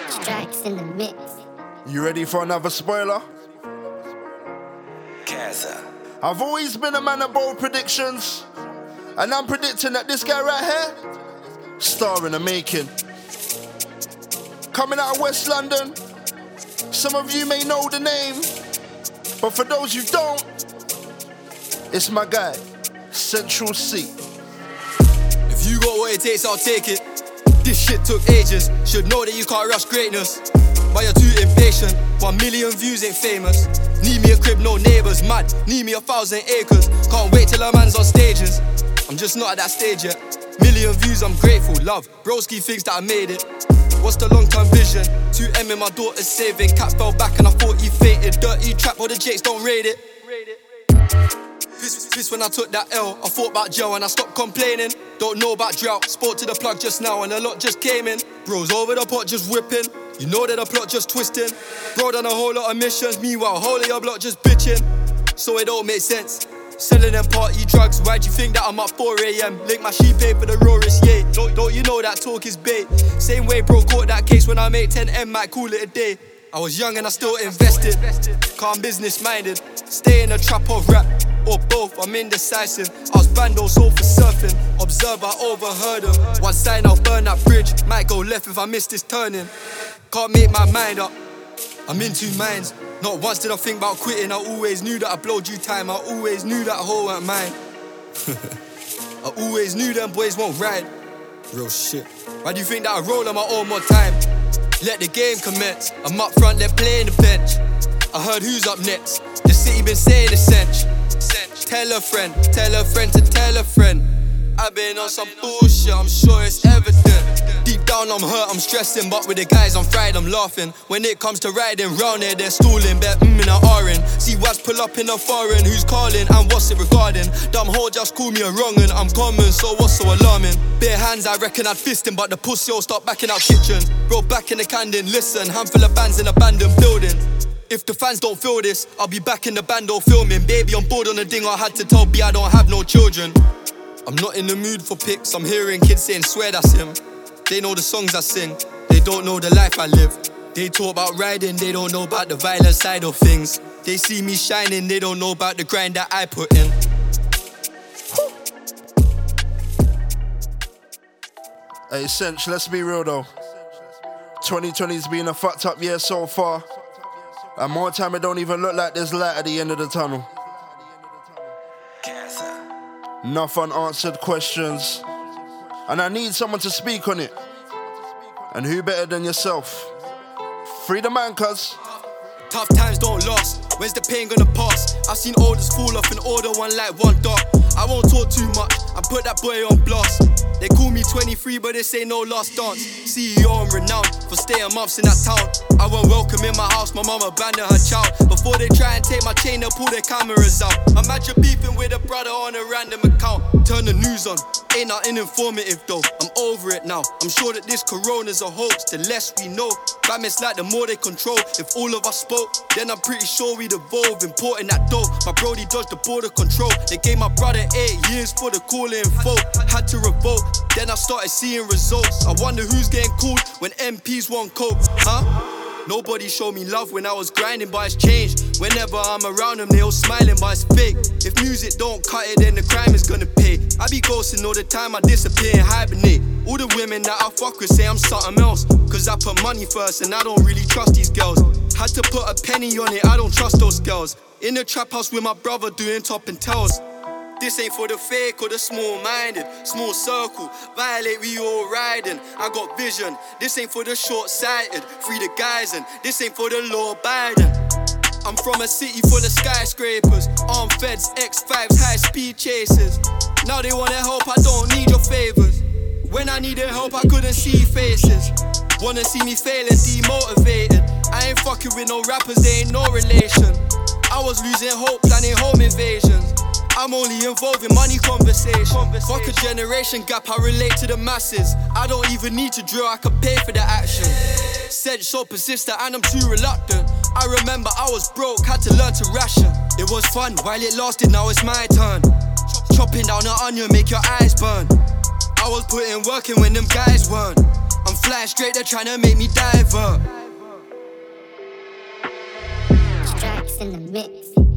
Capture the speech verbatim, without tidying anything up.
Strikes in the mix. You ready for another spoiler? Gaza. I've always been a man of bold predictions, and I'm predicting that this guy right here, star in the making. Coming out of West London, some of you may know the name, but for those who don't, it's my guy, Central C. If you got what it takes, I'll take it. This shit took ages. Should know that you can't rush greatness, but you're too impatient. One million views ain't famous. Need me a crib, no neighbours. Mad, need me a thousand acres. Can't wait till a man's on stages. I'm just not at that stage yet. Million views, I'm grateful. Love, broski thinks that I made it. What's the long-term vision? two M in my daughter's saving. Cat fell back and I thought he fainted. Dirty trap, all the jakes don't rate it. This, this when I took that L, I thought about jail and I stopped complaining. Don't know about drought, spoke to the plug just now and a lot just came in. Bros over the pot just whipping, you know that the plot just twisting. Bro done a whole lot of missions, meanwhile whole of your block just bitching. So it don't make sense, selling them party drugs. Why'd you think that I'm up four a.m? Link my sheep pay for the rawest, yeah. Don't, don't you know that talk is bait? Same way bro caught that case when I made ten M, might call it a day. I was young and I still invested, calm business minded. Stay in a trap of rap, or both, I'm indecisive. I was bando, sold for surfing. Observe, I overheard him. One sign, I'll burn that bridge. Might go left if I miss this turning. Can't make my mind up, I'm in two minds. Not once did I think about quitting. I always knew that I blowed you time. I always knew that hoe weren't mine. I always knew them boys won't ride. Real shit. Why do you think that I roll on my own more time? Let the game commence. I'm up front, they're playing the bench. I heard who's up next. The city been saying a cinch. Tell a friend, tell a friend to tell a friend. I've been on some bullshit, I'm sure it's evident. Deep down I'm hurt, I'm stressing, but with the guys on Friday I'm laughing. When it comes to riding round here, they're stalling, bet mm in a R-in. See what's pull up in a foreign, who's calling and what's it regarding? Dumb hoe just call me a wrongin', I'm common, so what's so alarming? Bare hands I reckon I'd fist him, but the pussy all start back in our kitchen. Bro back in the Camden, listen, handful of bands in abandoned building. If the fans don't feel this, I'll be back in the bando filming. Baby on board on the ding, I had to tell B I don't have no children. I'm not in the mood for pics, I'm hearing kids saying swear that's him. They know the songs I sing, they don't know the life I live. They talk about riding, they don't know about the violent side of things. They see me shining, they don't know about the grind that I put in. Hey Cinch, let's be real though. twenty twenty's been a fucked up year so far. And more time it don't even look like there's light at the end of the tunnel. Enough unanswered questions. And I need someone to speak on it. And who better than yourself? Free the man, cuz. Tough times don't last, where's the pain gonna pass? I've seen orders fall off and order one like one dot. I won't talk too much, I put that boy on blast. They call me twenty-three, but this ain't no last dance. C E O and renowned for staying months in that town. I won't welcome in my house, my mum abandoned her child. Before they try and take my chain, they'll pull their cameras out. Imagine beefing with a brother on a random account. Turn the news on, ain't nothing informative though. I'm over it now, I'm sure that this corona's a hoax. The less we know, fam, it's like the more they control. If all of us spoke, then I'm pretty sure we'd evolve. Importing that dough, my brody dodged the border control. They gave my brother eight years for the call info. Had to revolt, then I started seeing results. I wonder who's getting called when M Ps won't cope, huh? Nobody showed me love when I was grinding, but it's changed. Whenever I'm around them, they all smiling, but it's fake. If music don't cut it, then the crime is gonna pay. I be ghosting all the time, I disappear and hibernate. All the women that I fuck with say I'm something else, cause I put money first and I don't really trust these girls. Had to put a penny on it, I don't trust those girls. In the trap house with my brother doing top and tails. This ain't for the fake or the small-minded. Small circle, violate, we all riding. I got vision, this ain't for the short-sighted. Free the guys and this ain't for the law-abiding. I'm from a city full of skyscrapers, armed feds, X fives, high-speed chases. Now they wanna help, I don't need your favors. When I needed help, I couldn't see faces. Wanna see me failing, demotivated. I ain't fucking with no rappers, they ain't no relation. I was losing hope, planning home invasions. I'm only involved in money conversation. Fuck a generation gap, I relate to the masses. I don't even need to drill, I can pay for the action. Said so persistent and I'm too reluctant. I remember I was broke, had to learn to ration. It was fun while it lasted, now it's my turn. Chopping down an onion, make your eyes burn. I was putting work in when them guys weren't. I'm fly straight, they're trying to make me divert. Strikes in the mix.